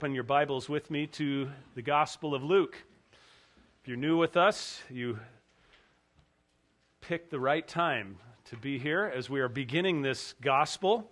Open your Bibles with me to the Gospel of Luke. If you're new with us, you picked the right time to be here as we are beginning this Gospel.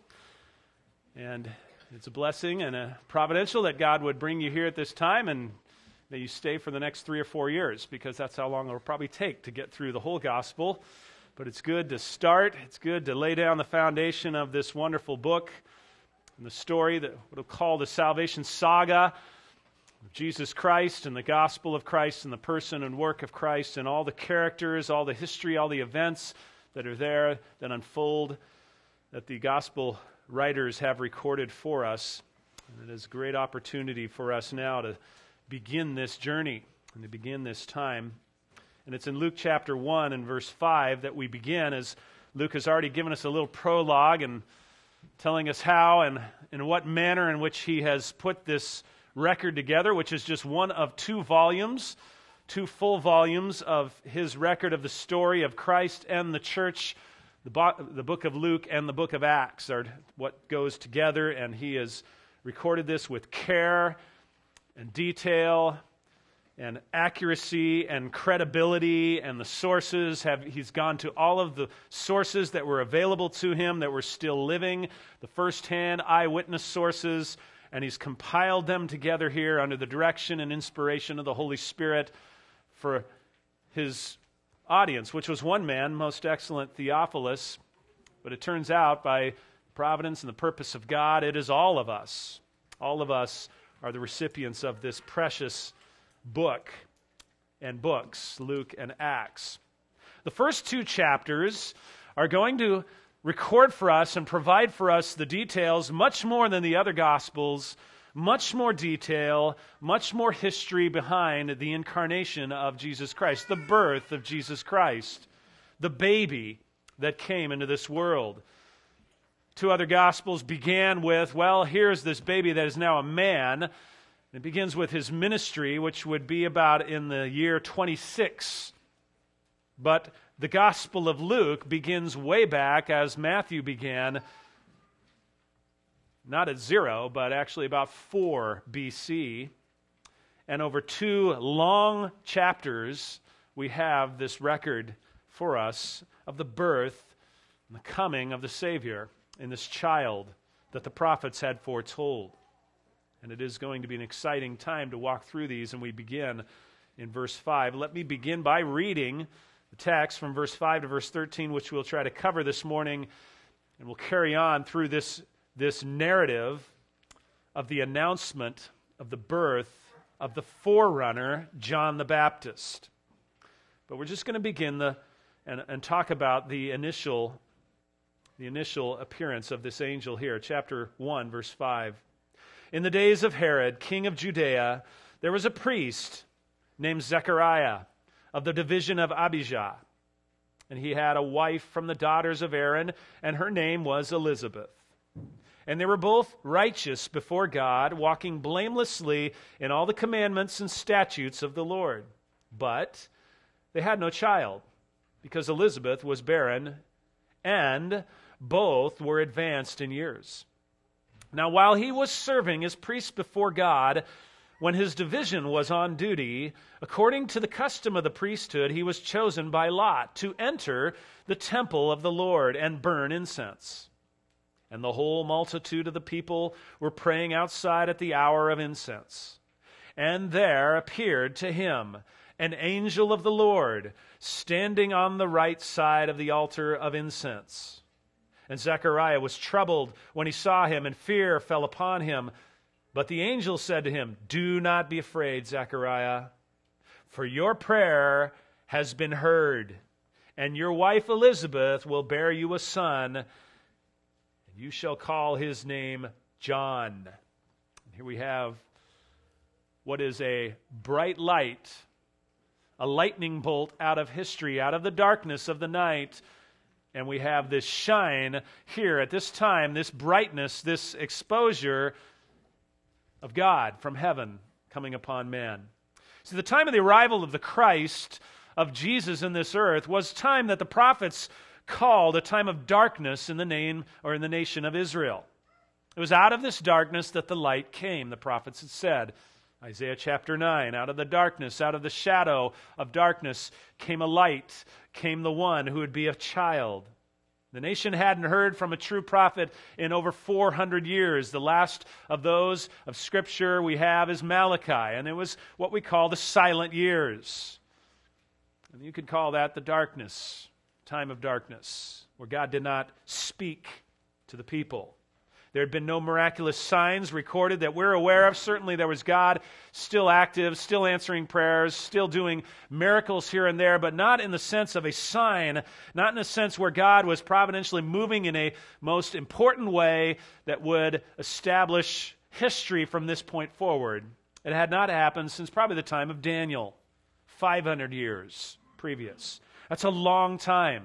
And it's a blessing and a providential that God would bring you here at this time and that you stay for the next 3 or 4 years, because that's how long it'll probably take to get through the whole Gospel. But it's good to start. It's good to lay down the foundation of this wonderful book and the story that we'll call the salvation saga of Jesus Christ and the gospel of Christ and the person and work of Christ and all the characters, all the history, all the events that are there that unfold, that the gospel writers have recorded for us. And it is a great opportunity for us now to begin this journey and to begin this time. And it's in Luke chapter 1 and verse 5 that we begin, as Luke has already given us a little prologue and telling us how and in what manner in which he has put this record together, which is just one of 2 volumes, 2 full volumes of his record of the story of Christ and the church. The book of Luke and the book of Acts are what goes together, and he has recorded this with care and detail and accuracy and credibility, and the sources he's gone to all of the sources that were available to him that were still living, the first-hand eyewitness sources, and he's compiled them together here under the direction and inspiration of the Holy Spirit for his audience, which was one man, most excellent Theophilus. But it turns out, by providence and the purpose of God, it is all of us. All of us are the recipients of this precious book and books, Luke and Acts. The first 2 chapters are going to record for us and provide for us the details much more than the other Gospels, much more detail, much more history behind the incarnation of Jesus Christ, the birth of Jesus Christ, the baby that came into this world. 2 other Gospels began with, well, here's this baby that is now a man. It begins with his ministry, which would be about in the year 26. But the Gospel of Luke begins way back, as Matthew began, not at 0, but actually about 4 BC. And over 2 long chapters, we have this record for us of the birth and the coming of the Savior in this child that the prophets had foretold. And it is going to be an exciting time to walk through these, and we begin in verse 5. Let me begin by reading the text from verse 5 to verse 13, which we'll try to cover this morning, and we'll carry on through this narrative of the announcement of the birth of the forerunner, John the Baptist. But we're just going to begin and talk about the initial appearance of this angel here, chapter 1, verse 5. In the days of Herod, king of Judea, there was a priest named Zechariah of the division of Abijah. And he had a wife from the daughters of Aaron, and her name was Elizabeth. And they were both righteous before God, walking blamelessly in all the commandments and statutes of the Lord. But they had no child, because Elizabeth was barren, and both were advanced in years. Now, while he was serving as priest before God, when his division was on duty, according to the custom of the priesthood, he was chosen by lot to enter the temple of the Lord and burn incense. And the whole multitude of the people were praying outside at the hour of incense. And there appeared to him an angel of the Lord, standing on the right side of the altar of incense. And Zechariah was troubled when he saw him, and fear fell upon him. But the angel said to him, "Do not be afraid, Zechariah, for your prayer has been heard, and your wife Elizabeth will bear you a son, and you shall call his name John." And here we have what is a bright light, a lightning bolt out of history, out of the darkness of the night. And we have this shine here at this time, this brightness, this exposure of God from heaven coming upon man. See, the time of the arrival of the Christ, of Jesus in this earth, was time that the prophets called a time of darkness in the name or in the nation of Israel. It was out of this darkness that the light came, the prophets had said. Isaiah chapter 9, out of the darkness, out of the shadow of darkness came a light, came the one who would be a child. The nation hadn't heard from a true prophet in over 400 years. The last of those of Scripture we have is Malachi, and it was what we call the silent years. And you could call that the darkness, time of darkness, where God did not speak to the people. There had been no miraculous signs recorded that we're aware of. Certainly there was God still active, still answering prayers, still doing miracles here and there, but not in the sense of a sign, not in a sense where God was providentially moving in a most important way that would establish history from this point forward. It had not happened since probably the time of Daniel, 500 years previous. That's a long time.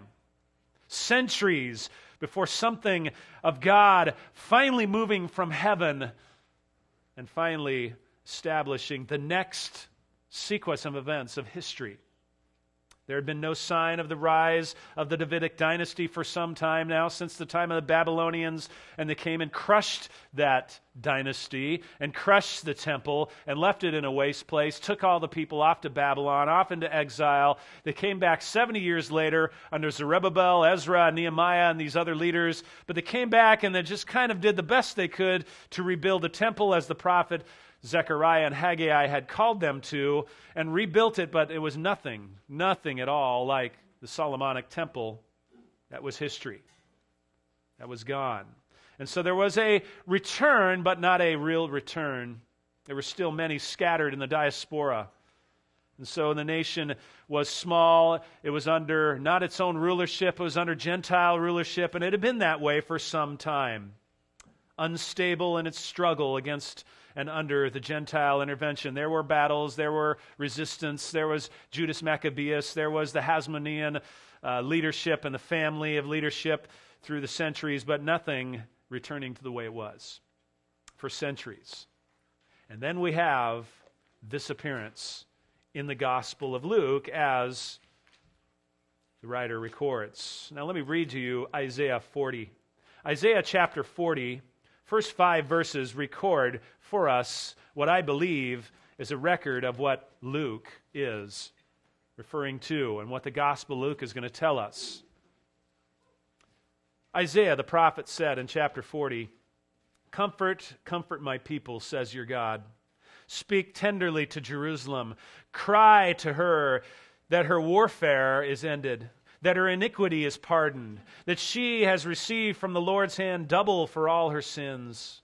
Centuries before something of God finally moving from heaven and finally establishing the next sequence of events of history. There had been no sign of the rise of the Davidic dynasty for some time now, since the time of the Babylonians, and they came and crushed that dynasty and crushed the temple and left it in a waste place, took all the people off to Babylon, off into exile. They came back 70 years later under Zerubbabel, Ezra, Nehemiah, and these other leaders, but they came back and they just kind of did the best they could to rebuild the temple as the prophet Zechariah and Haggai had called them to, and rebuilt it, but it was nothing at all like the Solomonic temple. That was history. That was gone. And so there was a return, but not a real return. There were still many scattered in the diaspora. And so the nation was small. It was under not its own rulership, it was under Gentile rulership, and it had been that way for some time. Unstable in its struggle against and under the Gentile intervention. There were battles, there were resistance, there was Judas Maccabeus, there was the Hasmonean leadership and the family of leadership through the centuries, but nothing returning to the way it was for centuries. And then we have this appearance in the Gospel of Luke as the writer records. Now let me read to you Isaiah 40. Isaiah chapter 40, first 5 verses record for us what I believe is a record of what Luke is referring to and what the Gospel of Luke is going to tell us. Isaiah the prophet said in chapter 40, "Comfort, comfort my people, says your God. Speak tenderly to Jerusalem. Cry to her that her warfare is ended, that her iniquity is pardoned, that she has received from the Lord's hand double for all her sins.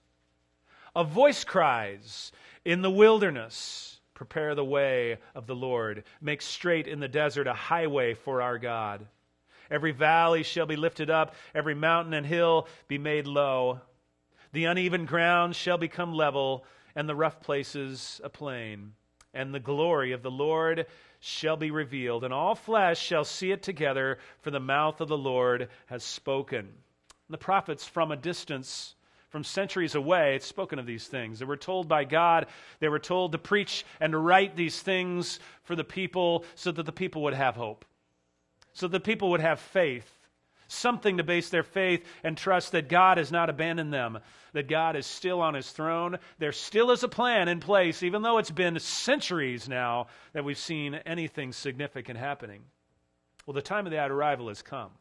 A voice cries in the wilderness, prepare the way of the Lord. Make straight in the desert a highway for our God. Every valley shall be lifted up, every mountain and hill be made low. The uneven ground shall become level, and the rough places a plain. And the glory of the Lord shall be revealed, and all flesh shall see it together, for the mouth of the Lord has spoken." And the prophets from a distance, from centuries away, had spoken of these things. They were told by God, they were told to preach and to write these things for the people so that the people would have hope, so that the people would have faith, something to base their faith and trust that God has not abandoned them, that God is still on His throne. There still is a plan in place, even though it's been centuries now that we've seen anything significant happening. Well, the time of that arrival has come.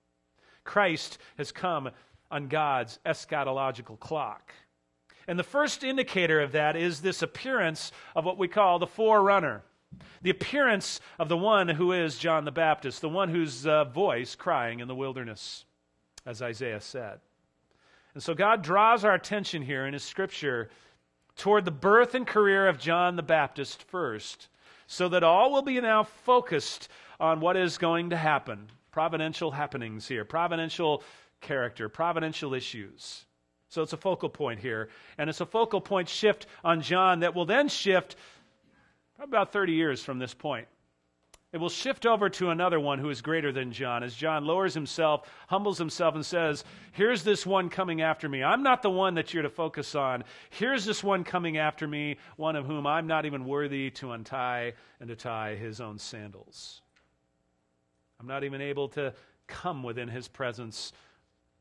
Christ has come on God's eschatological clock. And the first indicator of that is this appearance of what we call the forerunner. The appearance of the one who is John the Baptist, the one whose voice crying in the wilderness, as Isaiah said. And so God draws our attention here in His Scripture toward the birth and career of John the Baptist first, so that all will be now focused on what is going to happen. Providential happenings here, providential character, providential issues. So it's a focal point here, and it's a focal point shift on John that will then shift about 30 years from this point. It will shift over to another one who is greater than John, as John lowers himself, humbles himself, and says, here's this one coming after me. I'm not the one that you're to focus on. Here's this one coming after me, one of whom I'm not even worthy to untie and to tie his own sandals. I'm not even able to come within His presence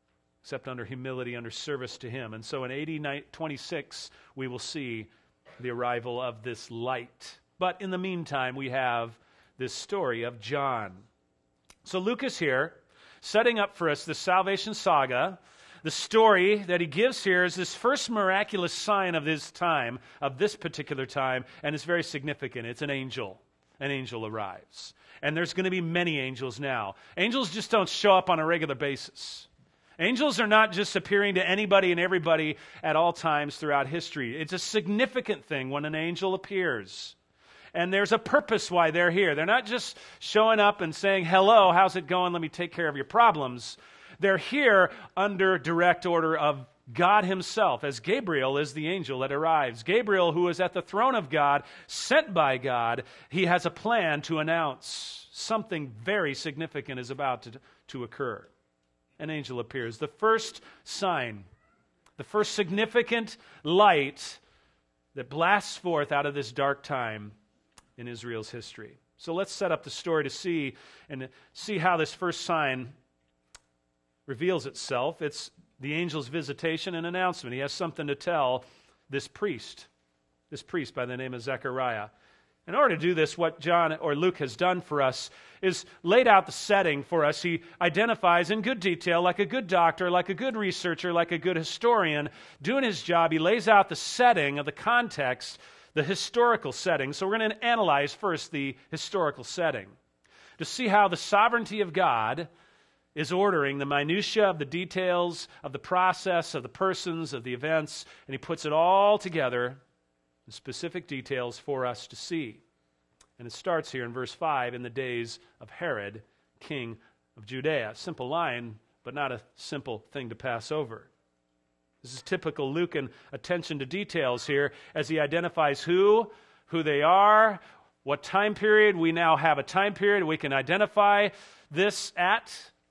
except under humility, under service to him. And so in AD 26, we will see the arrival of this light. But in the meantime, we have this story of John. So Luke is here, setting up for us the salvation saga. The story that he gives here is this first miraculous sign of his time, of this particular time, and it's very significant. It's an angel. An angel arrives. And there's going to be many angels now. Angels just don't show up on a regular basis. Angels are not just appearing to anybody and everybody at all times throughout history. It's a significant thing when an angel appears. And there's a purpose why they're here. They're not just showing up and saying, hello, how's it going? Let me take care of your problems. They're here under direct order of God himself, as Gabriel is the angel that arrives. Gabriel, who is at the throne of God, sent by God, he has a plan to announce something very significant is about to occur. An angel appears. The first sign, the first significant light that blasts forth out of this dark time in Israel's history. So let's set up the story to see how this first sign reveals itself. It's the angel's visitation and announcement. He has something to tell this priest by the name of Zechariah. In order to do this, what John or Luke has done for us is laid out the setting for us. He identifies in good detail, like a good doctor, like a good researcher, like a good historian, doing his job. He lays out the setting of the context, the historical setting. So we're going to analyze first the historical setting to see how the sovereignty of God is ordering the minutiae of the details of the process, of the persons, of the events, and he puts it all together in specific details for us to see. And it starts here in verse 5, in the days of Herod, king of Judea. Simple line, but not a simple thing to pass over. This is typical Lucan attention to details here as he identifies who they are, what time period. We now have a time period we can identify this at.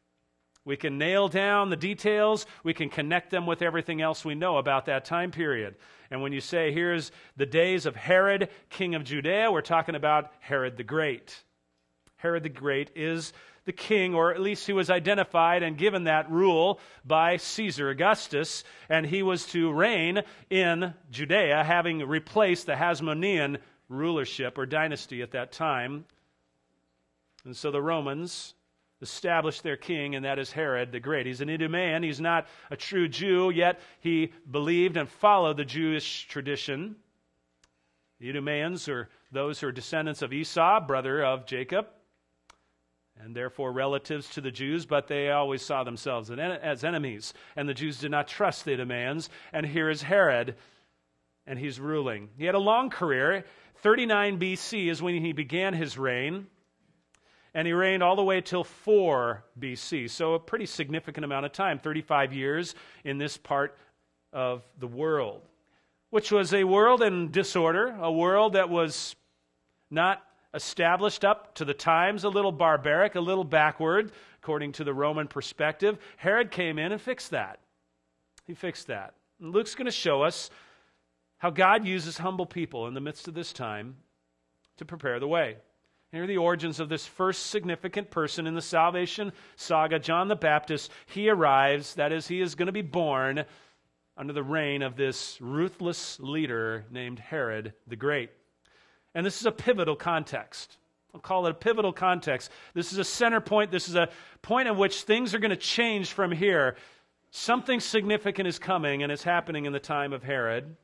We can nail down the details. We can connect them with everything else we know about that time period. And when you say, here's the days of Herod, king of Judea, we're talking about Herod the Great. Herod the Great is the king, or at least he was identified and given that rule by Caesar Augustus, and he was to reign in Judea, having replaced the Hasmonean rulership or dynasty at that time. And so the Romans established their king, and that is Herod the Great. He's an Idumean. He's not a true Jew, yet he believed and followed the Jewish tradition. The Idumeans are those who are descendants of Esau, brother of Jacob, and therefore relatives to the Jews, but they always saw themselves as enemies. And the Jews did not trust the Idumeans. And here is Herod, and he's ruling. He had a long career. 39 BC is when he began his reign. And he reigned all the way till 4 BC. So a pretty significant amount of time, 35 years in this part of the world, which was a world in disorder, a world that was not established up to the times, a little barbaric, a little backward, according to the Roman perspective. Herod came in and fixed that. He fixed that. And Luke's going to show us how God uses humble people in the midst of this time to prepare the way. Here are the origins of this first significant person in the salvation saga, John the Baptist. He arrives, that is, he is going to be born under the reign of this ruthless leader named Herod the Great. And this is a pivotal context. I'll call it a pivotal context. This is a center point. This is a point at which things are going to change from here. Something significant is coming, and it's happening in the time of Herod,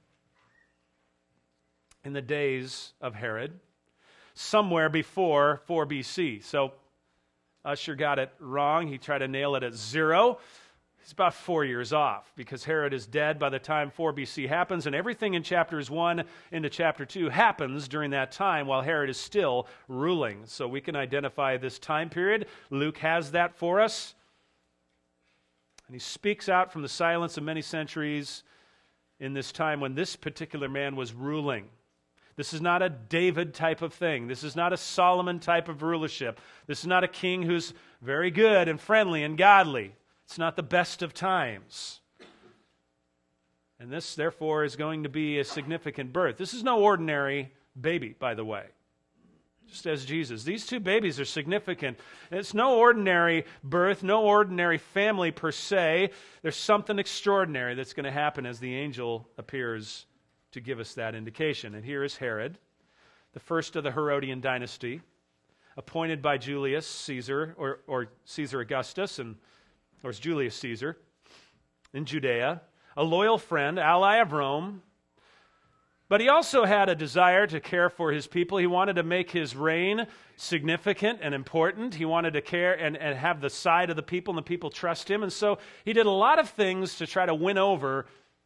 in the days of Herod, somewhere before 4 BC. So Usher got it wrong. He tried to nail it at 0. He's about 4 years off because Herod is dead by the time 4 BC happens, and everything in chapters 1 into chapter 2 happens during that time while Herod is still ruling. So we can identify this time period. Luke has that for us. And he speaks out from the silence of many centuries in this time when this particular man was ruling. This is not a David type of thing. This is not a Solomon type of rulership. This is not a king who's very good and friendly and godly. It's not the best of times. And this, therefore, is going to be a significant birth. This is no ordinary baby, by the way. just as Jesus. These two babies are significant. And it's no ordinary birth, no ordinary family per se. There's something extraordinary that's going to happen as the angel appears to give us that indication. And here is Herod, the first of the Herodian dynasty, appointed by Julius Caesar, or Caesar Augustus, or it's Julius Caesar, in Judea, a loyal friend, ally of Rome. But he also had a desire to care for his people. He wanted to make his reign significant and important. He wanted to care and have the side of the people, and the people trust him. And so he did a lot of things to try to win over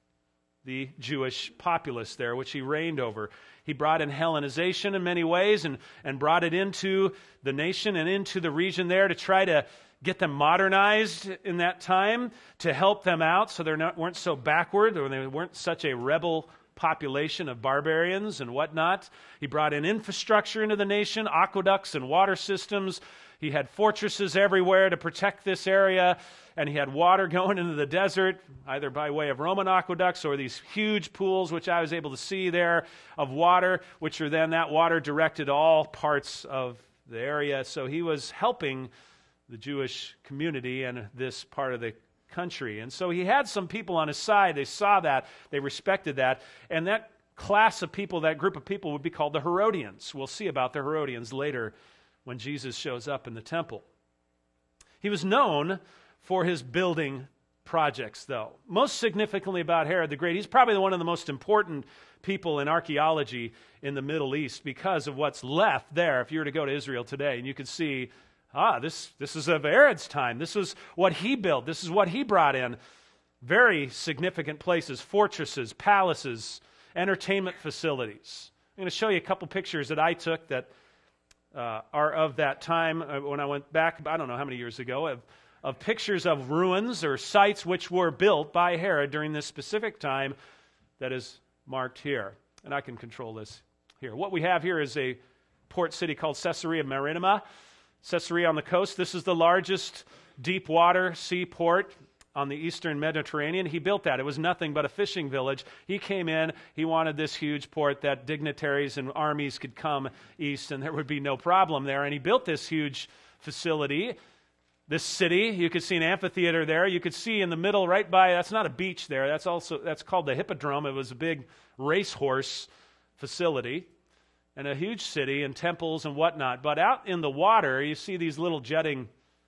the Jewish populace there, which he reigned over. He brought in Hellenization in many ways and brought it into the nation and into the region there to try to get them modernized in that time, to help them out so they weren't so backward, or they weren't such a rebel population of barbarians and whatnot. He brought in infrastructure into the nation, aqueducts and water systems. He had fortresses everywhere to protect this area, and he had water going into the desert, either by way of Roman aqueducts or these huge pools, which I was able to see there, of water, which are then that water directed to all parts of the area. So he was helping the Jewish community and this part of the country. And so he had some people on his side. They saw that. They respected that. And that class of people, that group of people, would be called the Herodians. We'll see about the Herodians later when Jesus shows up in the temple. He was known for his building projects, though. Most significantly about Herod the Great, he's probably one of the most important people in archaeology in the Middle East because of what's left there. If you were to go to Israel today, and you could see, this is of Herod's time. This is what he built. This is what he brought in. Very significant places, fortresses, palaces, entertainment facilities. I'm going to show you a couple pictures that I took that are of that time when I went back, I don't know how many years ago, of pictures of ruins or sites which were built by Herod during this specific time that is marked here. And I can control this here. What we have here is a port city called Caesarea Maritima. Caesarea on the coast. This is the largest deep water seaport on the eastern Mediterranean. He built that. It was nothing but a fishing village. He came in. He wanted this huge port that dignitaries and armies could come east and there would be no problem there. And he built this huge facility, this city. You could see an amphitheater there. You could see in the middle right by, that's not a beach there. That's called the Hippodrome. It was a big racehorse facility. And a huge city and temples and whatnot. But out in the water, you see these little jetting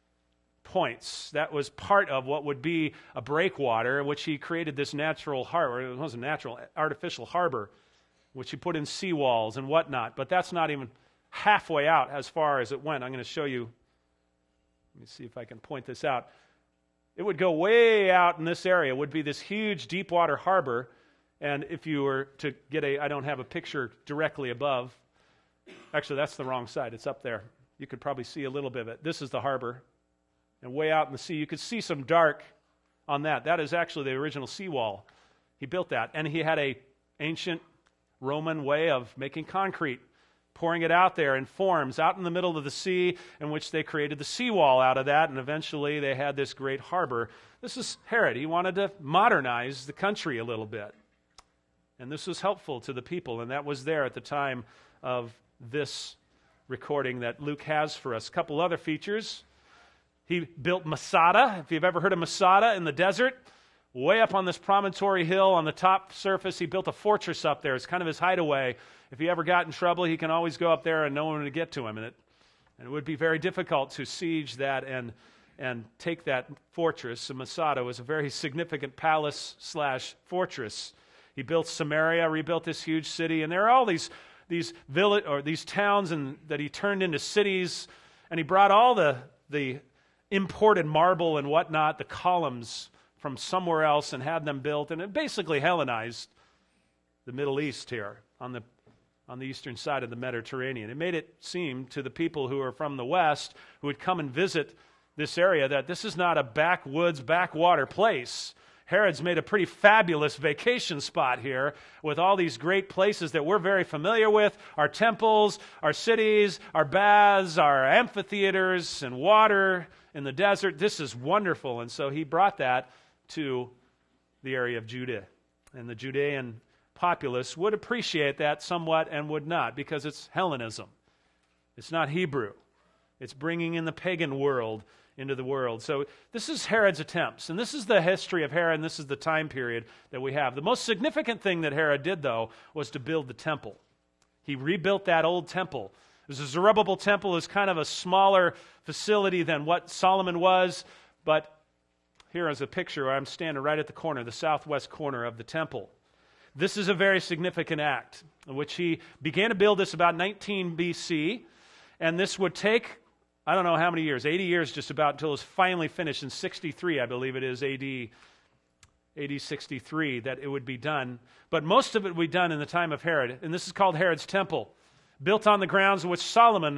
points. That was part of what would be a breakwater, in which he created this natural harbor. It wasn't natural, artificial harbor, which he put in seawalls and whatnot. But that's not even halfway out as far as it went. I'm going to show you. Let me see if I can point this out. It would go way out in this area. It would be this huge deep water harbor. And if you were to get I don't have a picture directly above. Actually, that's the wrong side. It's up there. You could probably see a little bit of it. This is the harbor. And way out in the sea, you could see some dark on that. That is actually the original seawall. He built that. And he had an ancient Roman way of making concrete, pouring it out there in forms out in the middle of the sea, in which they created the seawall out of that. And eventually they had this great harbor. This is Herod. He wanted to modernize the country a little bit. And this was helpful to the people, and that was there at the time of this recording that Luke has for us. A couple other features. He built Masada. If you've ever heard of Masada in the desert, way up on this promontory hill on the top surface, he built a fortress up there. It's kind of his hideaway. If he ever got in trouble, he can always go up there and no one would get to him. And it would be very difficult to siege that and take that fortress. And Masada was a very significant palace/fortress. He built Samaria, rebuilt this huge city, and there are all these these towns that he turned into cities, and he brought all the imported marble and whatnot, the columns from somewhere else, and had them built, and it basically Hellenized the Middle East here on the eastern side of the Mediterranean. It made it seem to the people who are from the West who would come and visit this area that this is not a backwoods, backwater place. Herod's made a pretty fabulous vacation spot here with all these great places that we're very familiar with, our temples, our cities, our baths, our amphitheaters, and water in the desert. This is wonderful. And so he brought that to the area of Judah. And the Judean populace would appreciate that somewhat and would not, because it's Hellenism. It's not Hebrew. It's bringing in the pagan world into the world. So this is Herod's attempts, and this is the history of Herod, and this is the time period that we have. The most significant thing that Herod did, though, was to build the temple. He rebuilt that old temple. It was a Zerubbabel temple. It was kind of a smaller facility than what Solomon was, but here is a picture where I'm standing right at the corner, the southwest corner of the temple. This is a very significant act in which he began to build this about 19 BC, and this would take, I don't know how many years, 80 years just about, until it was finally finished in 63, I believe it is, AD 63, that it would be done. But most of it would be done in the time of Herod, and this is called Herod's Temple, built on the grounds in which Solomon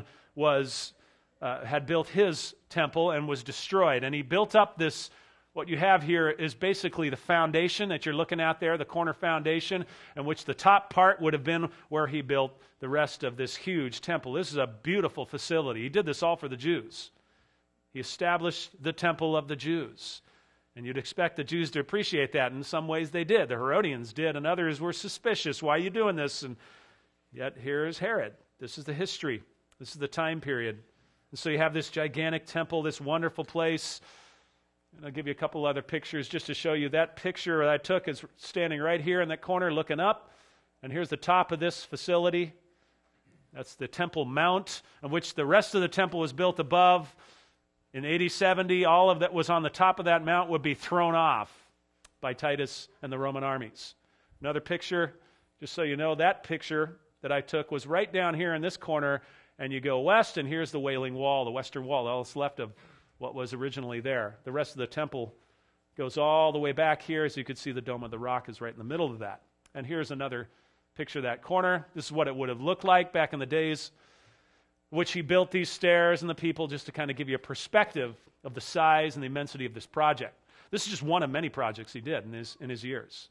had built his temple and was destroyed. And he built up this, what you have here is basically the foundation that you're looking at there, the corner foundation, in which the top part would have been where he built the rest of this huge temple. This is a beautiful facility. He did this all for the Jews. He established the temple of the Jews. And you'd expect the Jews to appreciate that. In some ways they did. The Herodians did, and others were suspicious. Why are you doing this? And yet here is Herod. This is the history. This is the time period. And so you have this gigantic temple, this wonderful place. And I'll give you a couple other pictures just to show you. That picture that I took is standing right here in that corner looking up. And here's the top of this facility. That's the Temple Mount, on which the rest of the temple was built above. In AD 70, all of that was on the top of that mount would be thrown off by Titus and the Roman armies. Another picture, just so you know, that picture that I took was right down here in this corner, and you go west, and here's the Wailing Wall, the western wall, all that's left of what was originally there. The rest of the temple goes all the way back here. As you can see, the Dome of the Rock is right in the middle of that. And here's another picture of that corner. This is what it would have looked like back in the days which he built these stairs and the people, just to kind of give you a perspective of the size and the immensity of this project. This is just one of many projects he did in his years.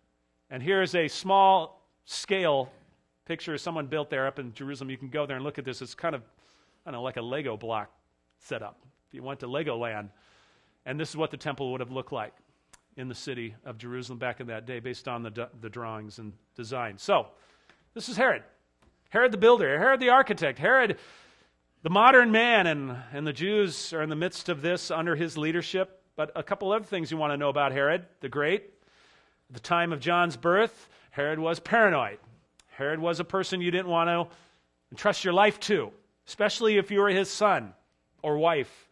And here's a small scale picture someone built there up in Jerusalem. You can go there and look at this. It's kind of, I don't know, like a Lego block setup. If you went to Legoland. And this is what the temple would have looked like in the city of Jerusalem back in that day, based on the drawings and design. So, this is Herod. Herod the builder, Herod the architect, Herod the modern man, and the Jews are in the midst of this under his leadership. But a couple other things you want to know about Herod the Great. At the time of John's birth, Herod was paranoid. Herod was a person you didn't want to entrust your life to, especially if you were his son or wife.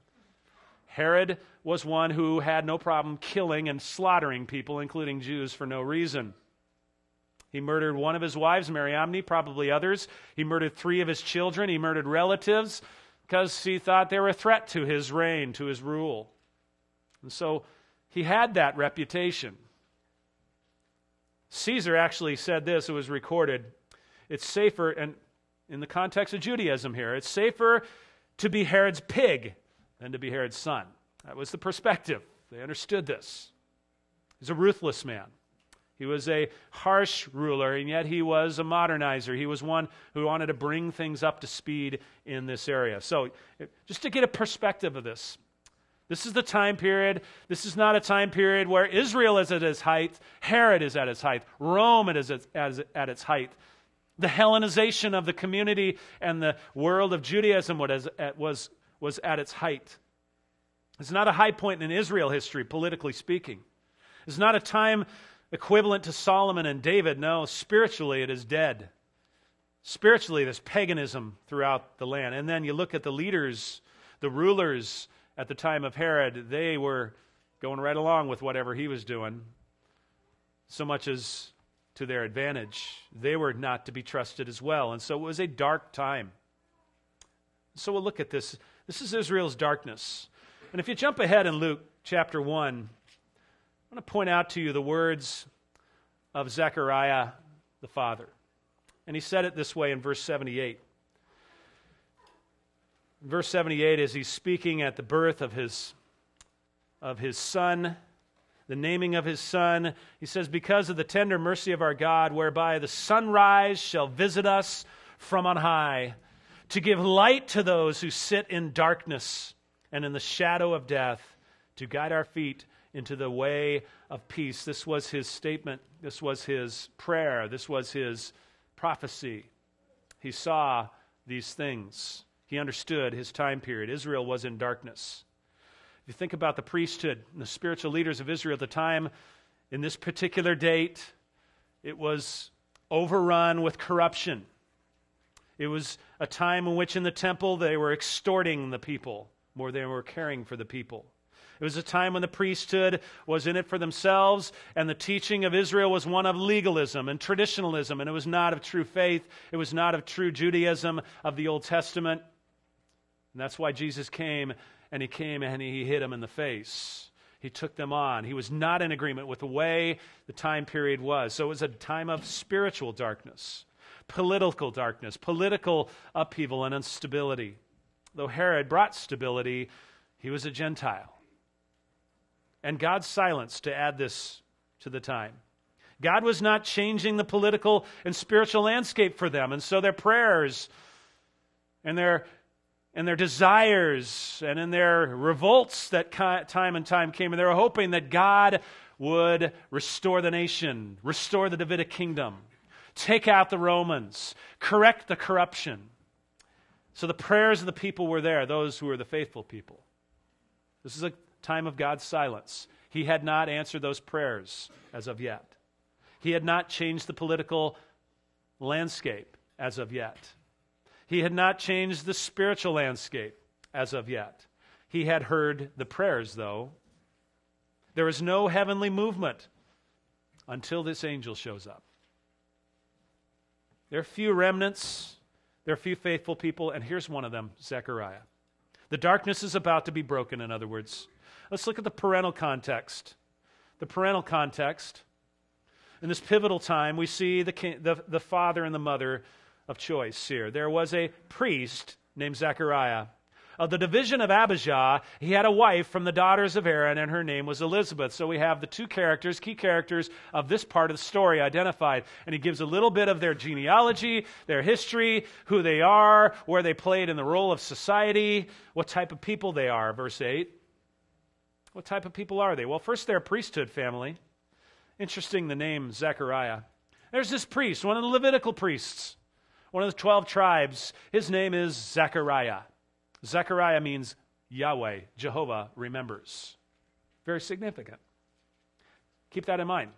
Herod was one who had no problem killing and slaughtering people, including Jews, for no reason. He murdered one of his wives, Mariamne, probably others. He murdered 3 of his children. He murdered relatives because he thought they were a threat to his reign, to his rule. And so he had that reputation. Caesar actually said this, it was recorded, it's safer, and in the context of Judaism here, it's safer to be Herod's pig than to be Herod's son. That was the perspective. They understood this. He's a ruthless man. He was a harsh ruler, and yet he was a modernizer. He was one who wanted to bring things up to speed in this area. So, just to get a perspective of this, this is the time period. This is not a time period where Israel is at its height, Herod is at its height, Rome is at its height. The Hellenization of the community and the world of Judaism was at its height. It's not a high point in Israel history, politically speaking. It's not a time equivalent to Solomon and David. No, spiritually it is dead. Spiritually, there's paganism throughout the land. And then you look at the leaders, the rulers at the time of Herod, they were going right along with whatever he was doing, so much as to their advantage. They were not to be trusted as well. And so it was a dark time. So we'll look at this. This is Israel's darkness. And if you jump ahead in Luke chapter 1, I want to point out to you the words of Zechariah the father. And he said it this way in verse 78. In verse 78, as he's speaking at the birth of his son, the naming of his son, he says, because of the tender mercy of our God, whereby the sunrise shall visit us from on high, to give light to those who sit in darkness and in the shadow of death, to guide our feet into the way of peace. This was his statement. This was his prayer. This was his prophecy. He saw these things. He understood his time period. Israel was in darkness. If you think about the priesthood and the spiritual leaders of Israel at the time, in this particular date, it was overrun with corruption. It was a time in which in the temple they were extorting the people more than they were caring for the people. It was a time when the priesthood was in it for themselves, and the teaching of Israel was one of legalism and traditionalism, and it was not of true faith. It was not of true Judaism of the Old Testament. And that's why Jesus came and he hit them in the face. He took them on. He was not in agreement with the way the time period was. So it was a time of spiritual darkness, political darkness, political upheaval and instability. Though Herod brought stability, he was a Gentile. And God's silence to add this to the time. God was not changing the political and spiritual landscape for them, and so their prayers and their desires and in their revolts that time and time came, and they were hoping that God would restore the nation, restore the Davidic kingdom, take out the Romans, correct the corruption. So the prayers of the people were there, those who were the faithful people. This is a time of God's silence. He had not answered those prayers as of yet. He had not changed the political landscape as of yet. He had not changed the spiritual landscape as of yet. He had heard the prayers, though. There is no heavenly movement until this angel shows up. There are few remnants. There are few faithful people, and here's one of them, Zechariah. The darkness is about to be broken, in other words. Let's look at the parental context. The parental context. In this pivotal time, we see the father and the mother of choice here. There was a priest named Zechariah. Of the division of Abijah, he had a wife from the daughters of Aaron, and her name was Elizabeth. So we have the two characters, key characters of this part of the story identified. And he gives a little bit of their genealogy, their history, who they are, where they played in the role of society, what type of people they are, verse 8. What type of people are they? Well, first, they're a priesthood family. Interesting, the name Zechariah. There's this priest, one of the Levitical priests, one of the 12 tribes. His name is Zechariah. Zechariah means Yahweh, Jehovah, remembers. Very significant. Keep that in mind.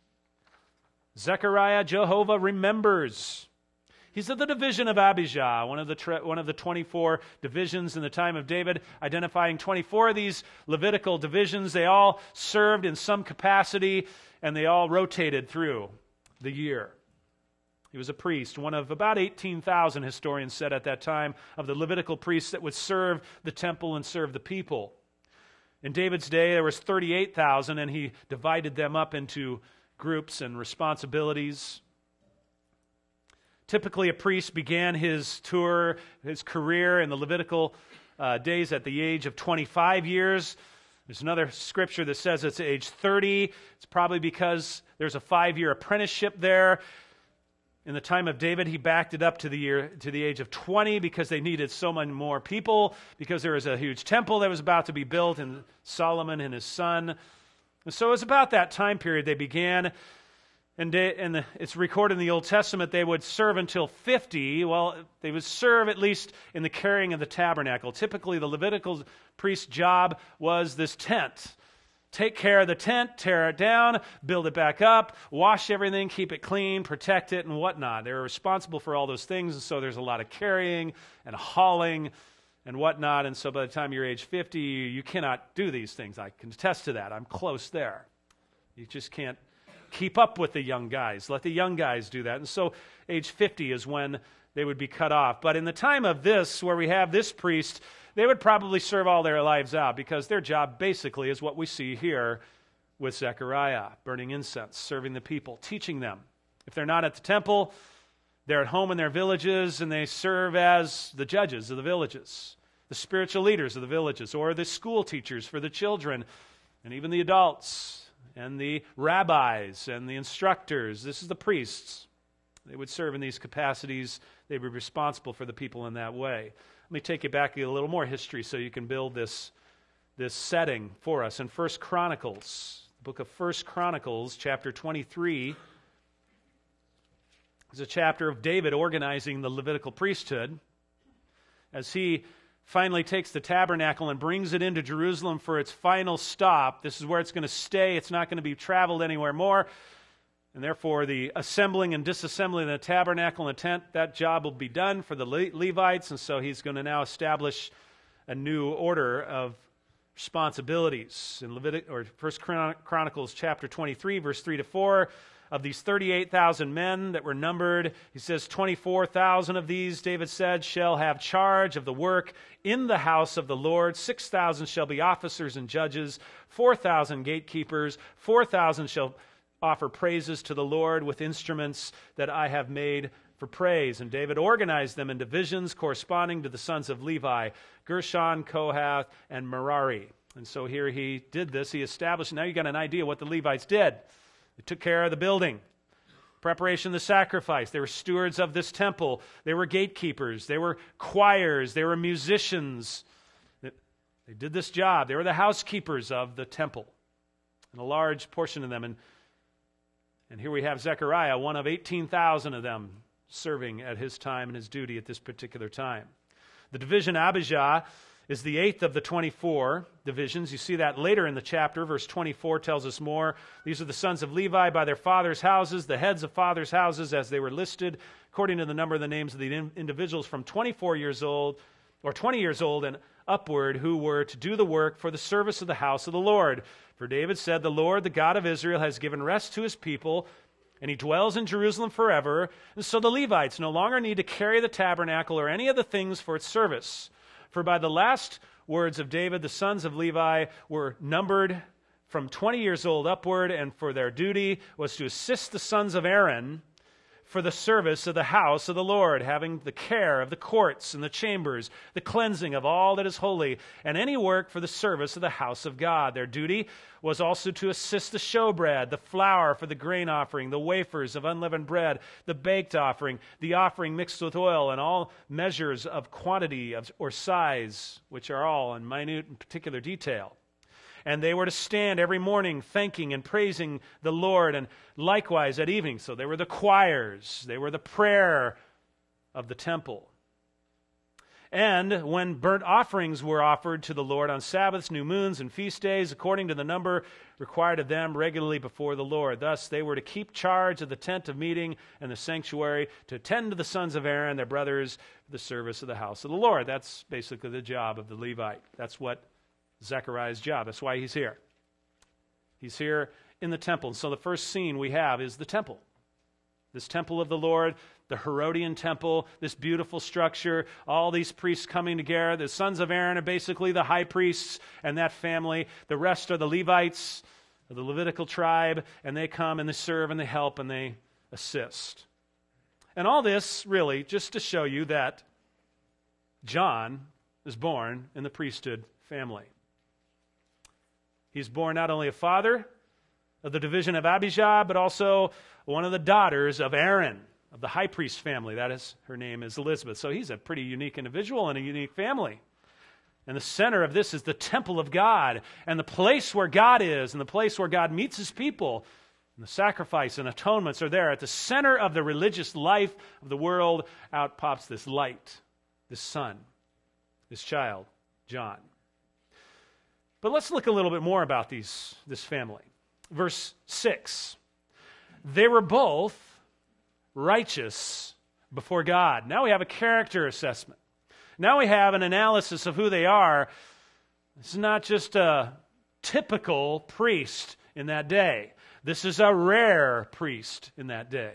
Zechariah, Jehovah remembers. He's of the division of Abijah, one of the 24 divisions in the time of David, identifying 24 of these Levitical divisions. They all served in some capacity, and they all rotated through the year. He was a priest, one of about 18,000, historians said at that time, of the Levitical priests that would serve the temple and serve the people. In David's day, there was 38,000, and he divided them up into groups and responsibilities. Typically, a priest began his tour, his career in the Levitical days at the age of 25 years. There's another scripture that says it's age 30. It's probably because there's a 5-year apprenticeship there. In the time of David, he backed it up to the age of 20 because they needed so many more people, because there was a huge temple that was about to be built, and Solomon and his son. And so it was about that time period they began. And it's recorded in the Old Testament they would serve until 50. Well, they would serve at least in the carrying of the tabernacle. Typically, the Levitical priest's job was this tent. Take care of the tent, tear it down, build it back up, wash everything, keep it clean, protect it, and whatnot. They were responsible for all those things, and so there's a lot of carrying and hauling and whatnot. And so by the time you're age 50, you cannot do these things. I can attest to that. I'm close there. You just can't keep up with the young guys. Let the young guys do that. And so age 50 is when they would be cut off. But in the time of this, where we have this priest, they would probably serve all their lives out, because their job basically is what we see here with Zechariah, burning incense, serving the people, teaching them. If they're not at the temple, they're at home in their villages, and they serve as the judges of the villages, the spiritual leaders of the villages, or the school teachers for the children, and even the adults, and the rabbis and the instructors. This is the priests. They would serve in these capacities. They would be responsible for the people in that way. Let me take you back a little more history so you can build this setting for us. In 1 Chronicles, the book of 1 Chronicles, chapter 23, is a chapter of David organizing the Levitical priesthood. as he finally takes the tabernacle and brings it into Jerusalem for its final stop. This is where it's going to stay. It's not going to be traveled anywhere more. And therefore, the assembling and disassembling of the tabernacle and the tent, that job will be done for the Levites. And so he's going to now establish a new order of responsibilities. In 1 Chronicles chapter 23, verse 3 to 4, of these 38,000 men that were numbered, he says 24,000 of these, David said, shall have charge of the work in the house of the Lord. 6,000 shall be officers and judges, 4,000 gatekeepers, 4,000 shall offer praises to the Lord with instruments that I have made for praise. And David organized them in divisions corresponding to the sons of Levi, Gershon, Kohath, and Merari. And so here he did this. He established, now you got an idea what the Levites did. They took care of the building, preparation of the sacrifice. They were stewards of this temple. They were gatekeepers. They were choirs. They were musicians. They did this job. They were the housekeepers of the temple, and a large portion of them. And here we have Zechariah, one of 18,000 of them, serving at his time and his duty at this particular time. The division Abijah is the 8th of the 24 divisions. You see that later in the chapter. Verse 24 tells us more. These are the sons of Levi by their fathers' houses, the heads of fathers' houses as they were listed, according to the number of the names of the individuals from 24 years old, or 20 years old and upward, who were to do the work for the service of the house of the Lord. For David said, the Lord, the God of Israel, has given rest to his people, and he dwells in Jerusalem forever. And so the Levites no longer need to carry the tabernacle or any of the things for its service. For by the last words of David, the sons of Levi were numbered from 20 years old upward, and for their duty was to assist the sons of Aaron for the service of the house of the Lord, having the care of the courts and the chambers, the cleansing of all that is holy, and any work for the service of the house of God. Their duty was also to assist the showbread, the flour for the grain offering, the wafers of unleavened bread, the baked offering, the offering mixed with oil, and all measures of quantity or size, which are all in minute and particular detail. And they were to stand every morning thanking and praising the Lord, and likewise at evening. So they were the choirs. They were the prayer of the temple. And when burnt offerings were offered to the Lord on Sabbaths, new moons, and feast days, according to the number required of them regularly before the Lord. Thus they were to keep charge of the tent of meeting and the sanctuary, to attend to the sons of Aaron, their brothers, for the service of the house of the Lord. That's basically the job of the Levite. That's what Zechariah's job. That's why he's here. He's here in the temple. And so the first scene we have is the temple. This temple of the Lord, the Herodian temple, this beautiful structure, all these priests coming together. The sons of Aaron are basically the high priests and that family. The rest are the Levites of the Levitical tribe, and they come and they serve and they help and they assist. And all this really just to show you that John is born in the priesthood family. He's born not only a father of the division of Abijah, but also one of the daughters of Aaron, of the high priest family. That is, her name is Elizabeth. So he's a pretty unique individual and a unique family. And the center of this is the temple of God, and the place where God is, and the place where God meets his people. And the sacrifice and atonements are there. At the center of the religious life of the world, out pops this light, this son, this child, John. But let's look a little bit more about this family. Verse 6. They were both righteous before God. Now we have a character assessment. Now we have an analysis of who they are. This is not just a typical priest in that day. This is a rare priest in that day.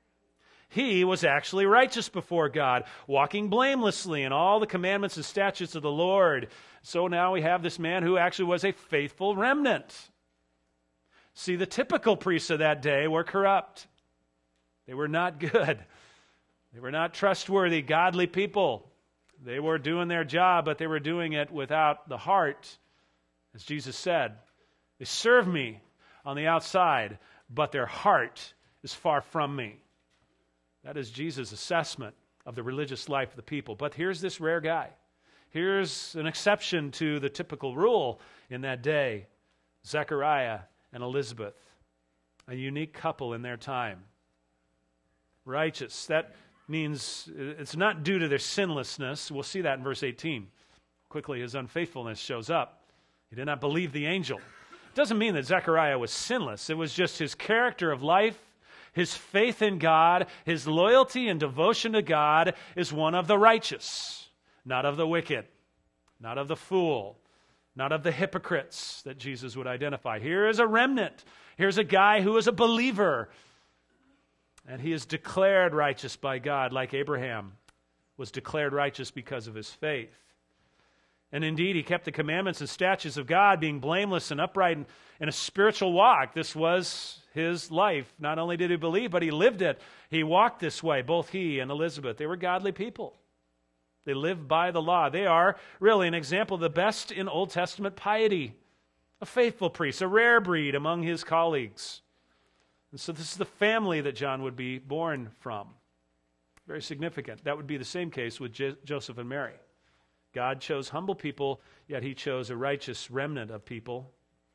He was actually righteous before God, walking blamelessly in all the commandments and statutes of the Lord. So now we have this man who actually was a faithful remnant. See, the typical priests of that day were corrupt. They were not good. They were not trustworthy, godly people. They were doing their job, but they were doing it without the heart. As Jesus said, they serve me on the outside, but their heart is far from me. That is Jesus' assessment of the religious life of the people. But here's this rare guy. Here's an exception to the typical rule in that day. Zechariah and Elizabeth, a unique couple in their time. Righteous. That means it's not due to their sinlessness. We'll see that in verse 18. Quickly, his unfaithfulness shows up. He did not believe the angel. It doesn't mean that Zechariah was sinless. It was just his character of life, his faith in God, his loyalty and devotion to God is one of the righteous, not of the wicked, not of the fool, not of the hypocrites that Jesus would identify. Here is a remnant. Here's a guy who is a believer, and he is declared righteous by God, like Abraham was declared righteous because of his faith. And indeed, he kept the commandments and statutes of God, being blameless and upright in a spiritual walk. This was his life. Not only did he believe, but he lived it. He walked this way, both he and Elizabeth. They were godly people. They lived by the law. They are really an example of the best in Old Testament piety. A faithful priest, a rare breed among his colleagues. And so this is the family that John would be born from. Very significant. That would be the same case with Joseph and Mary. God chose humble people, yet he chose a righteous remnant of people.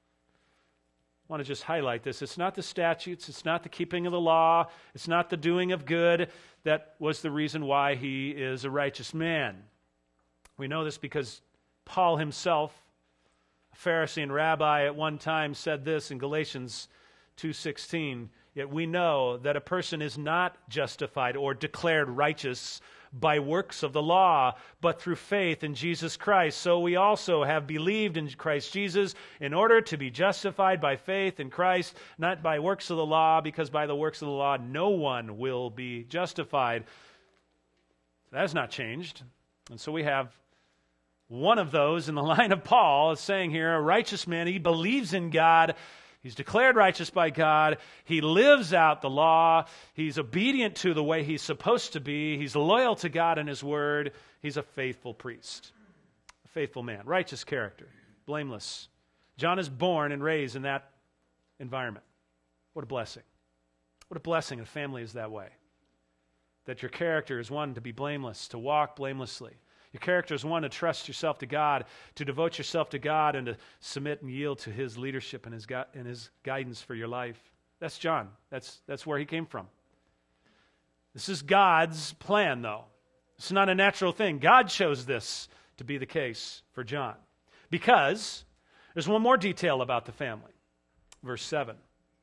I want to just highlight this. It's not the statutes, it's not the keeping of the law, it's not the doing of good that was the reason why he is a righteous man. We know this because Paul himself, a Pharisee and rabbi, at one time said this in Galatians 2:16, "Yet we know that a person is not justified or declared righteous by works of the law, but through faith in Jesus Christ. So we also have believed in Christ Jesus in order to be justified by faith in Christ, not by works of the law, because by the works of the law no one will be justified." That has not changed. And so we have one of those in the line of Paul is saying here, a righteous man, he believes in God. He's declared righteous by God. He lives out the law. He's obedient to the way he's supposed to be. He's loyal to God and his word. He's a faithful priest, a faithful man, righteous character, blameless. John is born and raised in that environment. What a blessing. What a blessing a family is that way. That your character is one to be blameless, to walk blamelessly. Your character is one to trust yourself to God, to devote yourself to God, and to submit and yield to his leadership and his guidance for your life. That's John. That's where he came from. This is God's plan, though. It's not a natural thing. God chose this to be the case for John. Because there's one more detail about the family. Verse 7.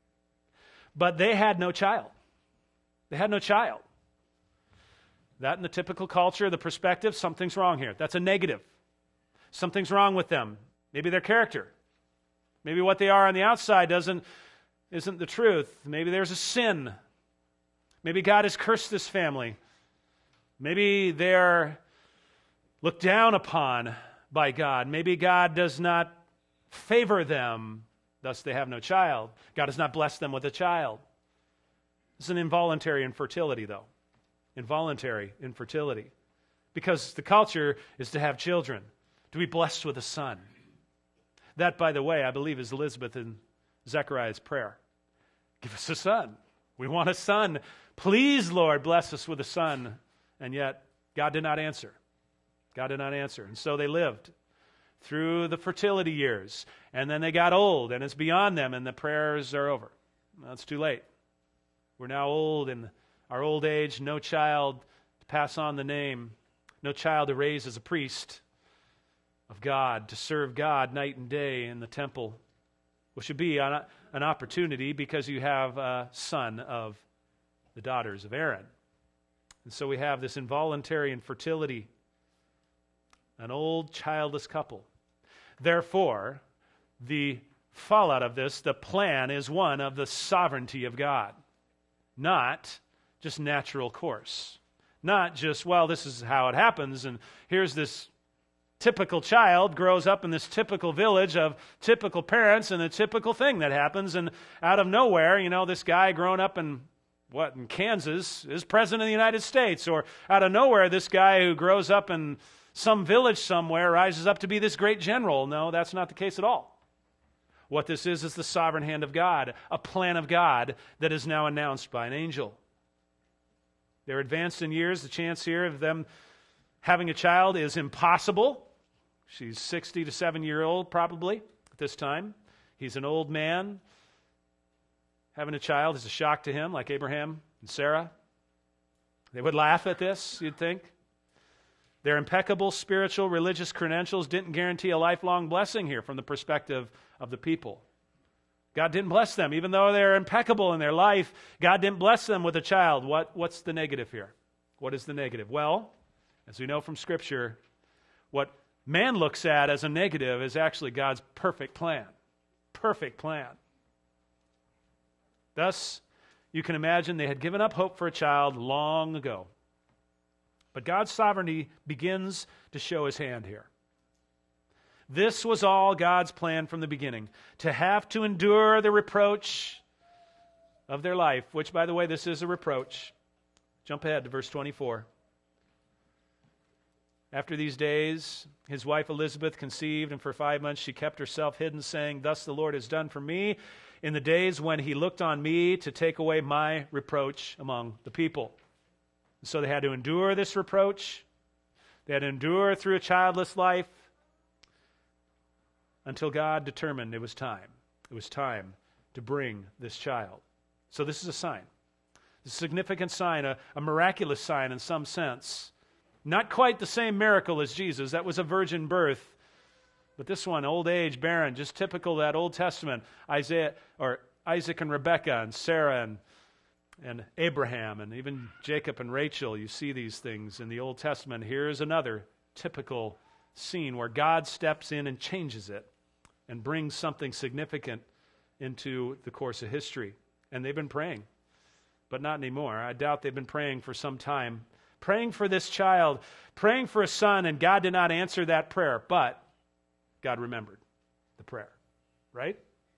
But they had no child. They had no child. That in the typical culture, the perspective, something's wrong here. That's a negative. Something's wrong with them. Maybe their character. Maybe what they are on the outside isn't the truth. Maybe there's a sin. Maybe God has cursed this family. Maybe they're looked down upon by God. Maybe God does not favor them, thus they have no child. God has not blessed them with a child. It's an involuntary infertility, though. Involuntary infertility. Because the culture is to have children, to be blessed with a son. That, by the way, I believe is Elizabeth and Zechariah's prayer. Give us a son. We want a son. Please, Lord, bless us with a son. And yet, God did not answer. God did not answer. And so they lived through the fertility years. And then they got old, and it's beyond them, and the prayers are over. Well, it's too late. We're now old, and our old age, no child to pass on the name, no child to raise as a priest of God, to serve God night and day in the temple, which should be an opportunity because you have a son of the daughters of Aaron. And so we have this involuntary infertility, an old childless couple. Therefore, the fallout of this, the plan is one of the sovereignty of God, not just natural course. Not just, well, this is how it happens, and here's this typical child grows up in this typical village of typical parents and a typical thing that happens, and out of nowhere, this guy growing up in Kansas is president of the United States, or out of nowhere, this guy who grows up in some village somewhere rises up to be this great general. No, that's not the case at all. What this is the sovereign hand of God, a plan of God that is now announced by an angel. They're advanced in years. The chance here of them having a child is impossible. She's 60 to 7-year-old probably at this time. He's an old man. Having a child is a shock to him, like Abraham and Sarah. They would laugh at this, you'd think. Their impeccable spiritual, religious credentials didn't guarantee a lifelong blessing here from the perspective of the people. God didn't bless them. Even though they're impeccable in their life, God didn't bless them with a child. What's the negative here? What is the negative? Well, as we know from Scripture, what man looks at as a negative is actually God's perfect plan. Perfect plan. Thus, you can imagine they had given up hope for a child long ago. But God's sovereignty begins to show his hand here. This was all God's plan from the beginning, to have to endure the reproach of their life, which, by the way, this is a reproach. Jump ahead to verse 24. After these days, his wife Elizabeth conceived, and for 5 months she kept herself hidden, saying, "Thus the Lord has done for me in the days when he looked on me to take away my reproach among the people." So they had to endure this reproach. They had to endure through a childless life until God determined it was time. It was time to bring this child. So this is a sign. A significant sign, a miraculous sign in some sense. Not quite the same miracle as Jesus. That was a virgin birth. But this one, old age, barren, just typical of that Old Testament. Isaac and Rebekah and Sarah and Abraham and even Jacob and Rachel. You see these things in the Old Testament. Here's another typical scene where God steps in and changes it and brings something significant into the course of history. And they've been praying, but not anymore. I doubt they've been praying for some time. Praying for this child, praying for a son, and God did not answer that prayer, but God remembered the prayer, right?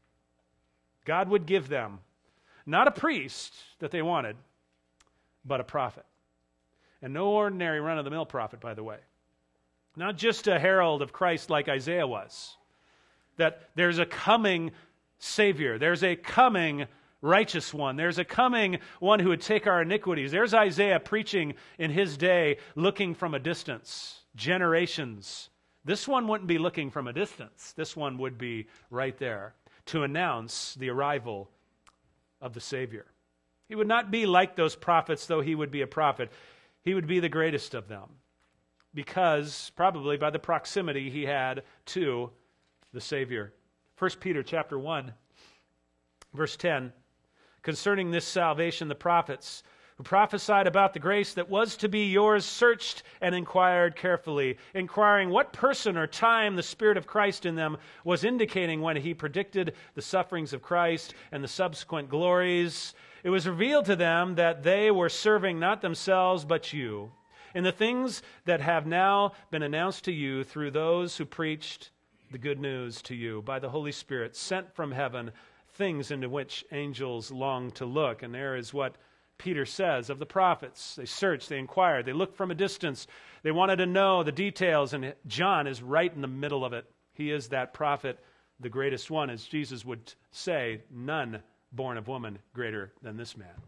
God would give them not a priest that they wanted, but a prophet. And no ordinary run-of-the-mill prophet, by the way. Not just a herald of Christ like Isaiah was. That there's a coming Savior. There's a coming righteous one. There's a coming one who would take our iniquities. There's Isaiah preaching in his day, looking from a distance. Generations. This one wouldn't be looking from a distance. This one would be right there to announce the arrival of the Savior. He would not be like those prophets, though he would be a prophet. He would be the greatest of them because probably by the proximity he had to the Savior. 1 Peter chapter 1, verse 10, concerning this salvation, the prophets who prophesied about the grace that was to be yours searched and inquired carefully, inquiring what person or time the Spirit of Christ in them was indicating when he predicted the sufferings of Christ and the subsequent glories. It was revealed to them that they were serving not themselves but you, in the things that have now been announced to you through those who preached the good news to you by the Holy Spirit, sent from heaven, things into which angels long to look. And there is what Peter says of the prophets. They searched, they inquired, they looked from a distance. They wanted to know the details, and John is right in the middle of it. He is that prophet, the greatest one, as Jesus would say, none born of woman greater than this man.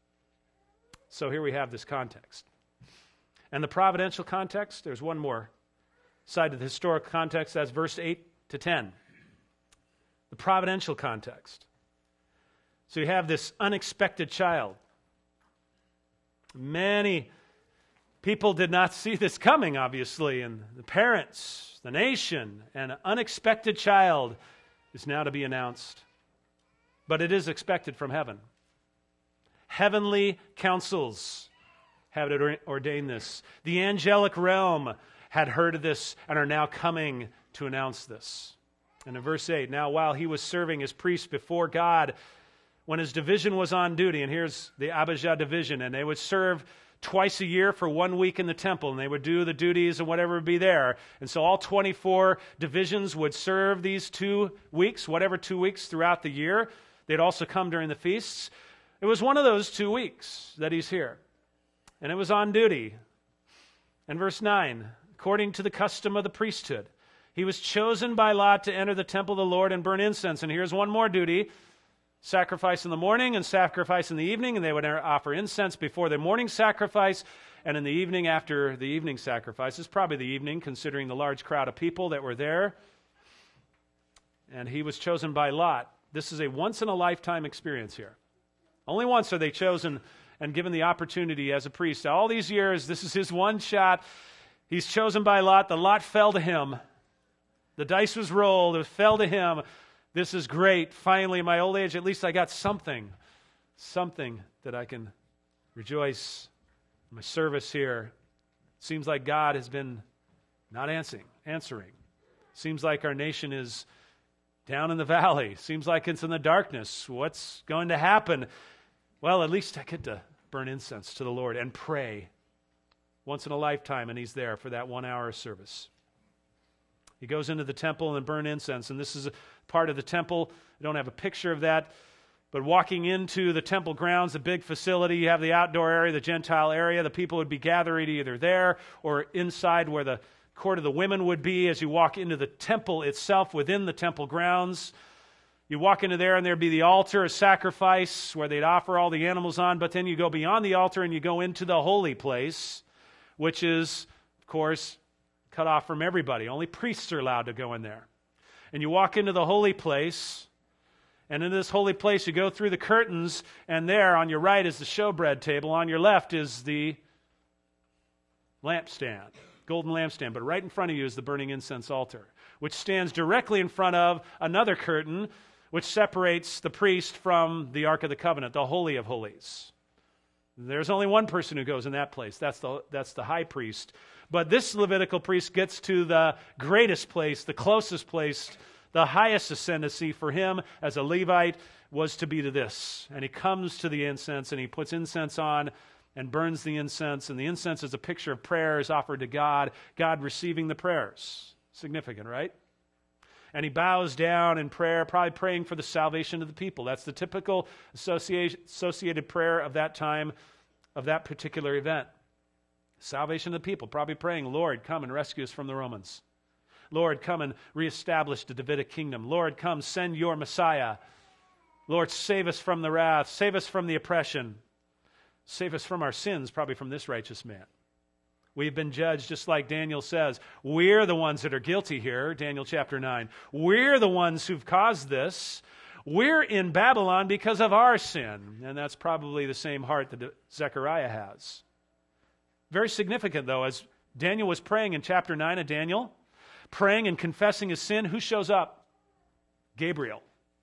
So here we have this context. And the providential context, there's one more side of the historical context, that's verse 8 to 10. The providential context. So you have this unexpected child. Many people did not see this coming, obviously, and the parents, the nation, an unexpected child is now to be announced. But it is expected from heaven. Heavenly councils have ordained this. The angelic realm had heard of this and are now coming to announce this. And in verse 8, now while he was serving as priest before God, when his division was on duty, and here's the Abijah division, and they would serve twice a year for 1 week in the temple, and they would do the duties and whatever would be there. And so all 24 divisions would serve these 2 weeks, whatever 2 weeks throughout the year. They'd also come during the feasts. It was one of those 2 weeks that he's here. And it was on duty. And verse 9, according to the custom of the priesthood, he was chosen by lot to enter the temple of the Lord and burn incense. And here's one more duty. Sacrifice in the morning and sacrifice in the evening, and they would offer incense before the morning sacrifice, and in the evening after the evening sacrifice. It's probably the evening, considering the large crowd of people that were there. And he was chosen by lot. This is a once-in-a-lifetime experience here. Only once are they chosen and given the opportunity as a priest. All these years, this is his one shot. He's chosen by lot. The lot fell to him. The dice was rolled. It fell to him. This is great. Finally, in my old age, at least I got something that I can rejoice in my service here. Seems like God has been not answering. Seems like our nation is down in the valley. Seems like it's in the darkness. What's going to happen? Well, at least I get to burn incense to the Lord and pray once in a lifetime, and he's there for that 1 hour service. He goes into the temple and burn incense, and this is a part of the temple. I don't have a picture of that, but walking into the temple grounds, the big facility, you have the outdoor area, the Gentile area. The people would be gathering either there or inside where the court of the women would be as you walk into the temple itself within the temple grounds. You walk into there and there'd be the altar, a sacrifice where they'd offer all the animals on, but then you go beyond the altar and you go into the holy place, which is, of course, cut off from everybody. Only priests are allowed to go in there. And you walk into the holy place, and in this holy place you go through the curtains, and there on your right is the showbread table, on your left is the lampstand, golden lampstand, but right in front of you is the burning incense altar, which stands directly in front of another curtain which separates the priest from the Ark of the Covenant, the Holy of Holies. There's only one person who goes in that place. That's the high priest. But this Levitical priest gets to the greatest place, the closest place, the highest ascendancy for him as a Levite was to be to this. And he comes to the incense and he puts incense on and burns the incense. And the incense is a picture of prayers offered to God, God receiving the prayers. Significant, right? And he bows down in prayer, probably praying for the salvation of the people. That's the typical associated prayer of that time, of that particular event. Salvation of the people, probably praying, Lord, come and rescue us from the Romans. Lord, come and reestablish the Davidic kingdom. Lord, come, send your Messiah. Lord, save us from the wrath. Save us from the oppression. Save us from our sins, probably from this righteous man. We've been judged just like Daniel says. We're the ones that are guilty here, Daniel chapter 9. We're the ones who've caused this. We're in Babylon because of our sin. And that's probably the same heart that Zechariah has. Very significant, though, as Daniel was praying in chapter 9 of Daniel, praying and confessing his sin, who shows up? Gabriel,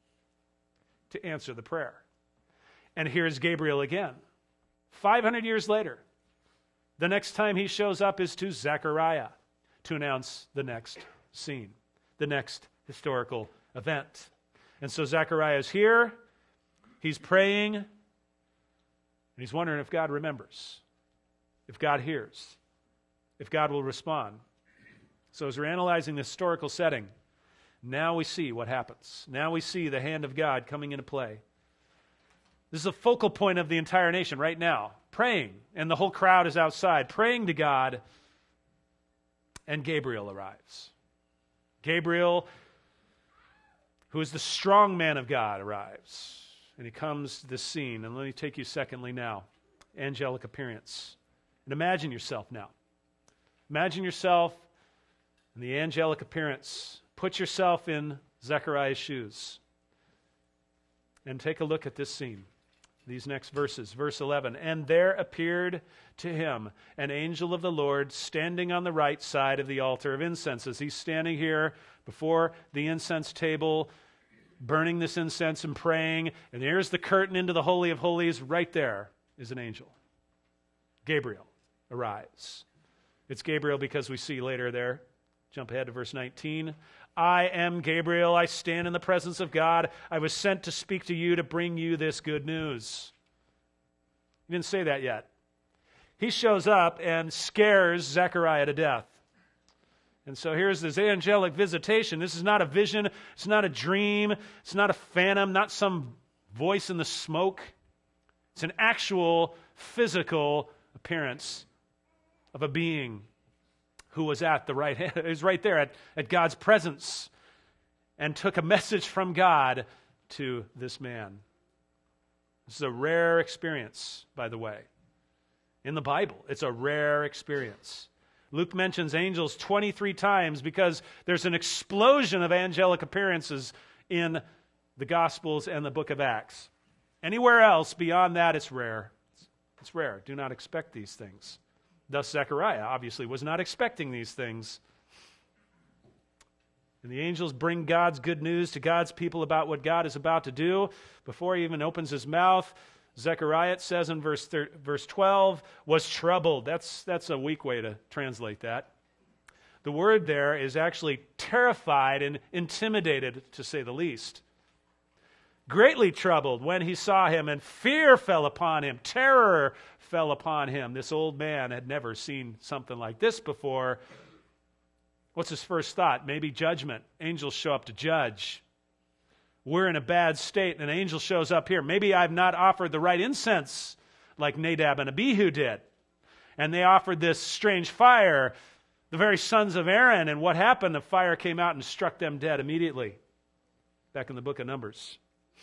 to answer the prayer. And here's Gabriel again, 500 years later. The next time he shows up is to Zechariah to announce the next scene, the next historical event. And so Zechariah is here, he's praying, and he's wondering if God remembers, if God hears, if God will respond. So as we're analyzing the historical setting, now we see what happens. Now we see the hand of God coming into play. This is a focal point of the entire nation right now, praying, and the whole crowd is outside, praying to God, and Gabriel arrives. Gabriel, who is the strong man of God, arrives, and he comes to this scene. And let me take you secondly now, angelic appearance. And imagine yourself now. Imagine yourself in the angelic appearance. Put yourself in Zechariah's shoes, and take a look at this scene. These next verses, verse 11, and there appeared to him an angel of the Lord standing on the right side of the altar of incense. As he's standing here before the incense table, burning this incense and praying, and there's the curtain into the Holy of Holies. Right there is an angel. Gabriel arrives. It's Gabriel because we see later there, jump ahead to verse 19, I am Gabriel, I stand in the presence of God. I was sent to speak to you to bring you this good news. He didn't say that yet. He shows up and scares Zechariah to death. And so here's this angelic visitation. This is not a vision. It's not a dream. It's not a phantom, not some voice in the smoke. It's an actual physical appearance of a being who was at the right hand, is right there at God's presence, and took a message from God to this man. This is a rare experience, by the way. In the Bible, it's a rare experience. Luke mentions angels 23 times because there's an explosion of angelic appearances in the Gospels and the book of Acts. Anywhere else beyond that, it's rare. It's rare. Do not expect these things. Thus Zechariah obviously was not expecting these things. And the angels bring God's good news to God's people about what God is about to do. Before he even opens his mouth, Zechariah, it says in verse 12, was troubled. That's a weak way to translate that. The word there is actually terrified and intimidated, to say the least. Greatly troubled when he saw him, and fear fell upon him. Terror fell upon him. This old man had never seen something like this before. What's his first thought? Maybe judgment. Angels show up to judge. We're in a bad state, and an angel shows up here. Maybe I've not offered the right incense like Nadab and Abihu did. And they offered this strange fire, the very sons of Aaron. And what happened? The fire came out and struck them dead immediately. Back in the book of Numbers.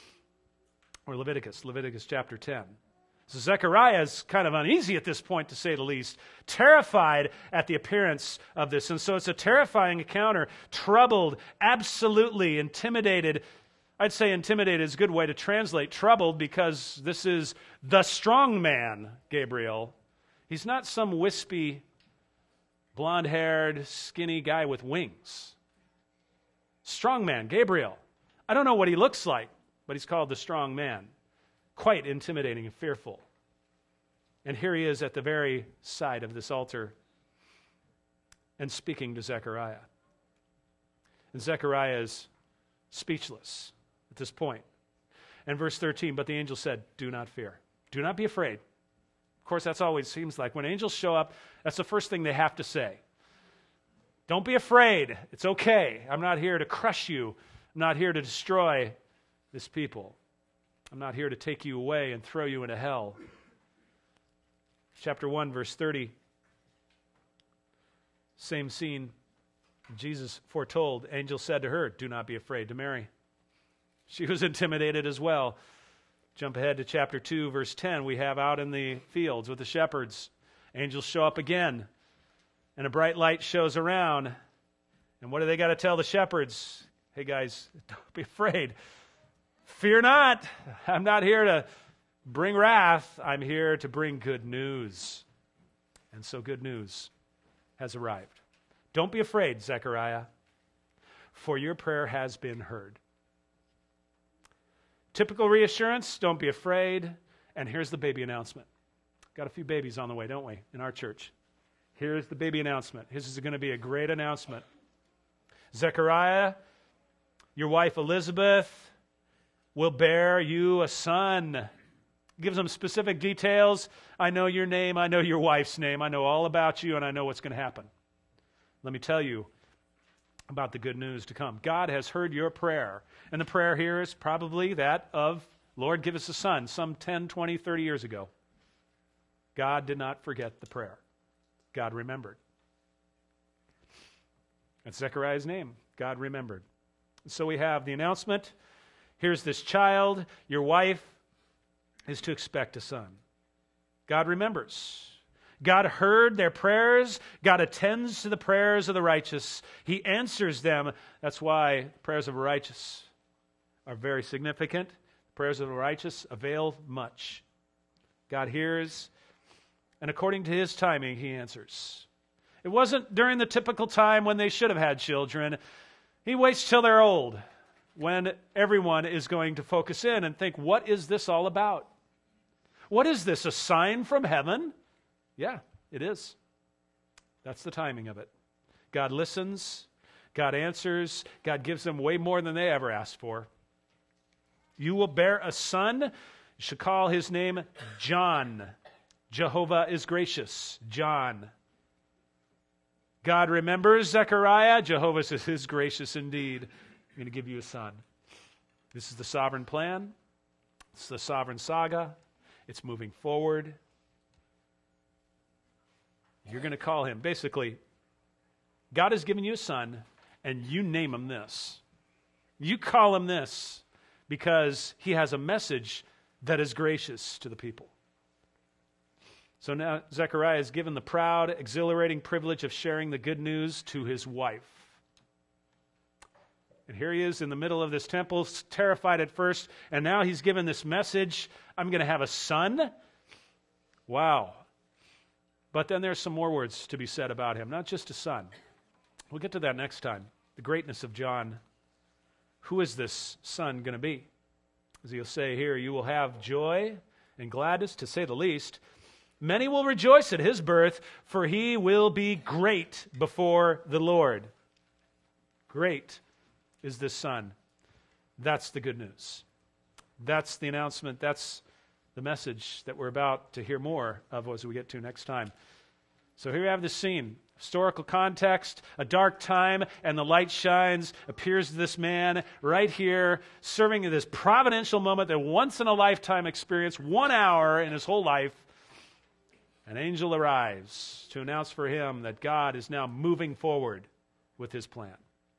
Or Leviticus chapter 10. So Zechariah is kind of uneasy at this point, to say the least, terrified at the appearance of this. And so it's a terrifying encounter, troubled, absolutely intimidated. I'd say intimidated is a good way to translate troubled, because this is the strong man, Gabriel. He's not some wispy, blonde-haired, skinny guy with wings. Strong man, Gabriel. I don't know what he looks like, but he's called the strong man. Quite intimidating and fearful. And here he is at the very side of this altar and speaking to Zechariah. And Zechariah is speechless at this point. And verse 13, but the angel said, do not fear. Do not be afraid. Of course, that's always seems like when angels show up, that's the first thing they have to say. Don't be afraid. It's okay. I'm not here to crush you. I'm not here to destroy this people. I'm not here to take you away and throw you into hell. Chapter 1, verse 30. Same scene. Jesus foretold. Angel said to her, do not be afraid, to Mary. She was intimidated as well. Jump ahead to chapter 2, verse 10. We have out in the fields with the shepherds. Angels show up again. And a bright light shows around. And what do they got to tell the shepherds? Hey guys, don't be afraid. Fear not. I'm not here to bring wrath. I'm here to bring good news. And so good news has arrived. Don't be afraid, Zechariah, for your prayer has been heard. Typical reassurance, don't be afraid. And here's the baby announcement. Got a few babies on the way, don't we, in our church? Here's the baby announcement. This is going to be a great announcement. Zechariah, your wife Elizabeth will bear you a son. Gives them specific details. I know your name. I know your wife's name. I know all about you, and I know what's going to happen. Let me tell you about the good news to come. God has heard your prayer. And the prayer here is probably that of, Lord, give us a son, some 10, 20, 30 years ago. God did not forget the prayer. God remembered. That's Zechariah's name. God remembered. So we have the announcement. Here's this child. Your wife is to expect a son. God remembers. God heard their prayers. God attends to the prayers of the righteous. He answers them. That's why prayers of the righteous are very significant. Prayers of the righteous avail much. God hears, and according to his timing, he answers. It wasn't during the typical time when they should have had children. He waits till they're old, when everyone is going to focus in and think, what is this all about? What is this, a sign from heaven? Yeah, it is. That's the timing of it. God listens. God answers. God gives them way more than they ever asked for. You will bear a son. You should call his name John. Jehovah is gracious. John. God remembers Zechariah. Jehovah is gracious indeed. I'm going to give you a son. This is the sovereign plan. It's the sovereign saga. It's moving forward. You're going to call him. Basically, God has given you a son, and you name him this. You call him this because he has a message that is gracious to the people. So now Zechariah is given the proud, exhilarating privilege of sharing the good news to his wife. And here he is in the middle of this temple, terrified at first, and now he's given this message, I'm going to have a son. Wow. But then there's some more words to be said about him, not just a son. We'll get to that next time. The greatness of John. Who is this son going to be? As he'll say here, you will have joy and gladness, to say the least. Many will rejoice at his birth, for he will be great before the Lord. Great is this son. That's the good news. That's the announcement. That's the message that we're about to hear more of as we get to next time. So here we have this scene. Historical context, a dark time, and the light shines, appears to this man right here, serving in this providential moment, that once-in-a-lifetime experience, 1 hour in his whole life. An angel arrives to announce for him that God is now moving forward with his plan.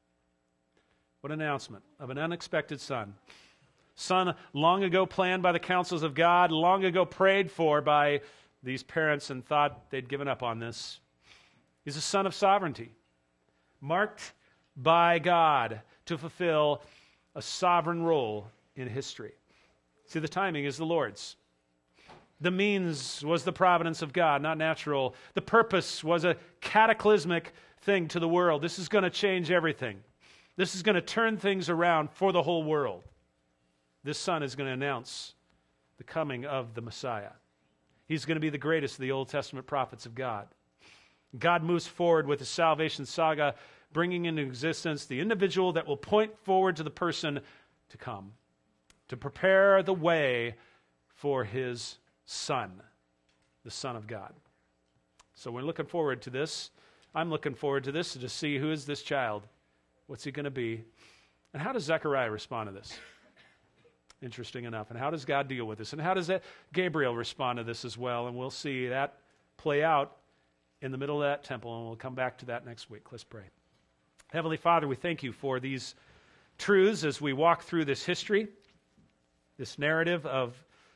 What an announcement of an unexpected son. Son long ago planned by the counsels of God, long ago prayed for by these parents and thought they'd given up on this. He's a son of sovereignty, marked by God to fulfill a sovereign role in history. See, the timing is the Lord's. The means was the providence of God, not natural. The purpose was a cataclysmic thing to the world. This is going to change everything. This is going to turn things around for the whole world. This son is going to announce the coming of the Messiah. He's going to be the greatest of the Old Testament prophets of God. God moves forward with the salvation saga, bringing into existence the individual that will point forward to the person to come, to prepare the way for his Son, the Son of God. So we're looking forward to this. I'm looking forward to this, to see who is this child, what's he going to be, and how does Zechariah respond to this? Interesting enough. And how does God deal with this? And how does Gabriel respond to this as well? And we'll see that play out in the middle of that temple, and we'll come back to that next week. Let's pray. Heavenly Father, we thank you for these truths as we walk through this history, this narrative of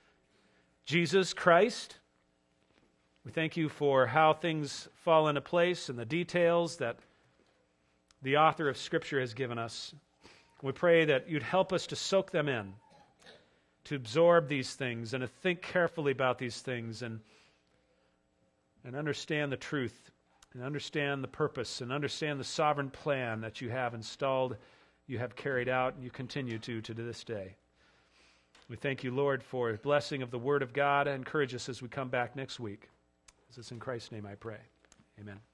Jesus Christ. We thank you for how things fall into place and the details that the author of Scripture has given us. We pray that you'd help us to soak them in, to absorb these things and to think carefully about these things and understand the truth and understand the purpose and understand the sovereign plan that you have installed, you have carried out, and you continue to this day. We thank you, Lord, for the blessing of the Word of God. Encourage us as we come back next week. It's in Christ's name I pray. Amen.